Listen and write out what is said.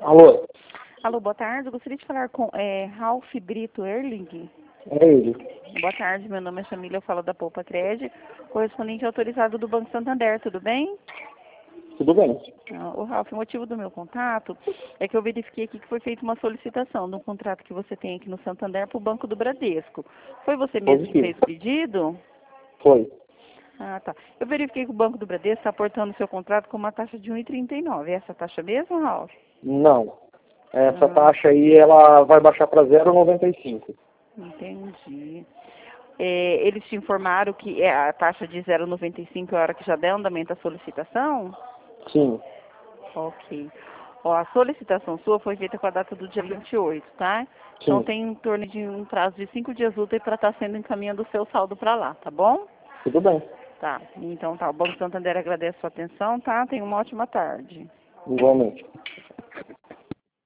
Alô? Alô, boa tarde. Eu gostaria de falar com Ralph Brito Erling. É ele. Boa tarde, meu nome é Chamila, eu falo da Poupa Cred, correspondente autorizado do Banco Santander, tudo bem? Tudo bem? O Ralph, o motivo do meu contato é que eu verifiquei aqui que foi feita uma solicitação de um contrato que você tem aqui no Santander para o Banco do Bradesco. Foi você mesmo que fez o pedido? Foi. Ah, tá. Eu verifiquei que o Banco do Bradesco está aportando o seu contrato com uma taxa de 1,39. É essa taxa mesmo, Ralph? Não. Essa taxa aí, ela vai baixar para 0,95. Entendi. Eles te informaram que a taxa de 0,95 é a hora que já der andamento à solicitação? Sim. Ok. Ó, a solicitação sua foi feita com a data do dia 28, tá? Então Sim. tem em torno de um prazo de 5 dias úteis para estar sendo encaminhando o seu saldo para lá, tá bom? Tudo bem. Tá. Então tá. O Banco Santander agradece a sua atenção, tá? Tenha uma ótima tarde. Igualmente.